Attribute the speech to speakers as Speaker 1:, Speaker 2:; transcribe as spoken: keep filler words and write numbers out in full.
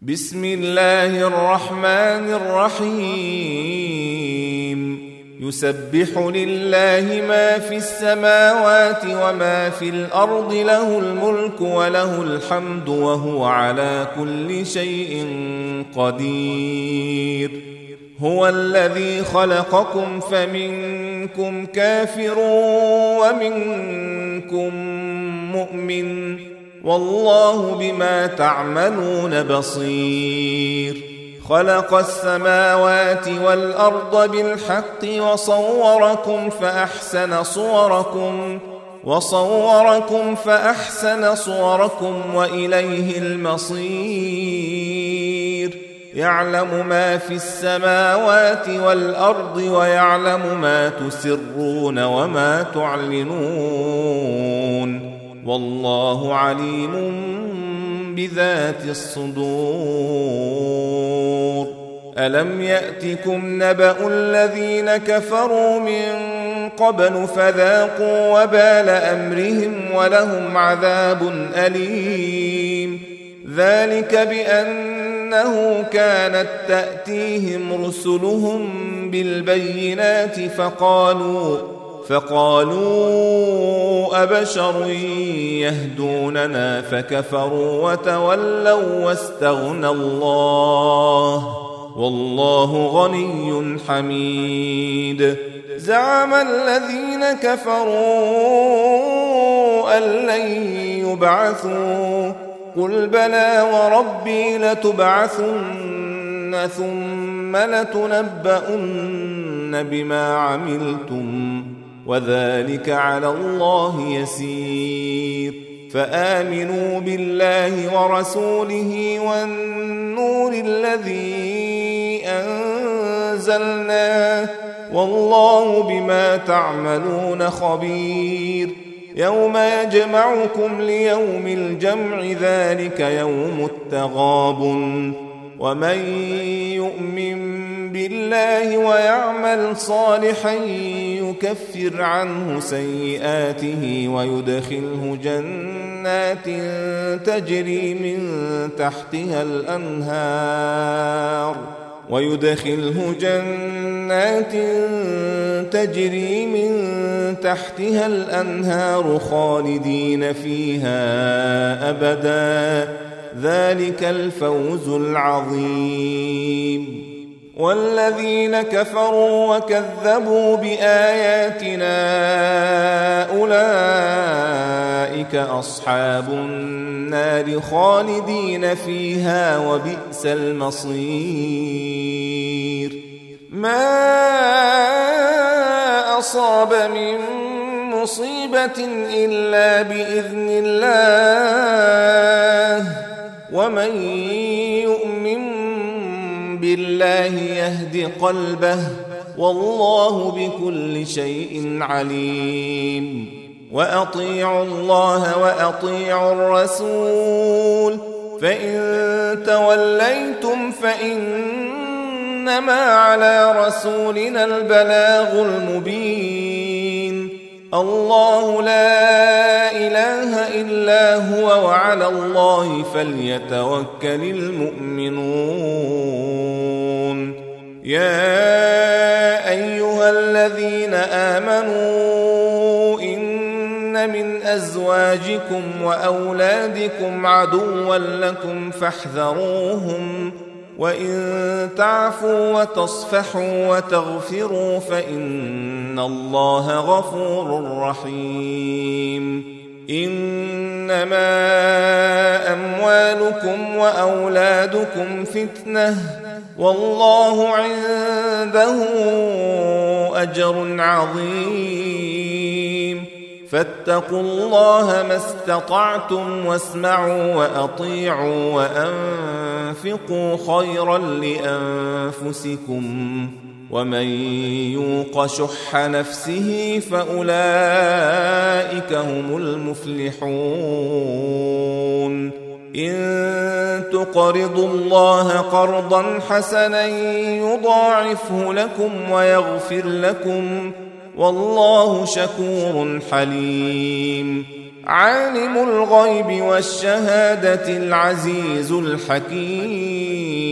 Speaker 1: بسم الله الرحمن الرحيم يسبح لله ما في السماوات وما في الأرض له الملك وله الحمد وهو على كل شيء قدير هو الذي خلقكم فمنكم كافر ومنكم مؤمن والله بما تعملون بصير خلق السماوات والأرض بالحق وصوركم فأحسن صوركم وصوركم فأحسن صوركم وإليه المصير يعلم ما في السماوات والأرض ويعلم ما تسرون وما تعلنون والله عليم بذات الصدور ألم يأتكم نبأ الذين كفروا من قبل فذاقوا وبال أمرهم ولهم عذاب أليم ذلك بأنه كانت تأتيهم رسلهم بالبينات فقالوا فقالوا أبشر يهدوننا فكفروا وتولوا واستغنى الله والله غني حميد زعم الذين كفروا أن لن يبعثوا قل بلى وربي لتبعثن ثم لتنبؤن بما عملتم وذلك على الله يسير فآمنوا بالله ورسوله والنور الذي أنزلناه والله بما تعملون خبير يوم يجمعكم ليوم الجمع ذلك يوم التغابن ومن يؤمن بالله ويعمل صالحا يكفر عنه سيئاته ويدخله جنات تجري من تحتها الأنهار ويدخله جنات تجري من تحتها الأنهار خالدين فيها أبدا ذلك الفوز العظيم والذين كفروا وكذبوا بآياتنا أولئك أصحاب النار خالدين فيها وبئس المصير ما أصاب من مصيبة إلا بإذن الله ومن يؤمن بالله يهد قلبه والله بكل شيء عليم وأطيعوا الله وأطيعوا الرسول فإن توليتم فإنما على رسولنا البلاغ المبين الله لا إله إلا هو وعلى الله فليتوكل المؤمنون يا أيها الذين آمنوا إن من أزواجكم وأولادكم عدوا لكم فاحذروهم وإن تعفوا وتصفحوا وتغفروا فإن الله غفور رحيم إنما أموالكم وأولادكم فتنة والله عنده أجر عظيم فاتقوا الله ما استطعتم واسمعوا وأطيعوا وأنفقوا خيرا لأنفسكم ومن يوق شح نفسه فأولئك هم المفلحون إن تقرضوا الله قرضا حسنا يضاعفه لكم ويغفر لكم والله شكور حليم عالم الغيب والشهادة العزيز الحكيم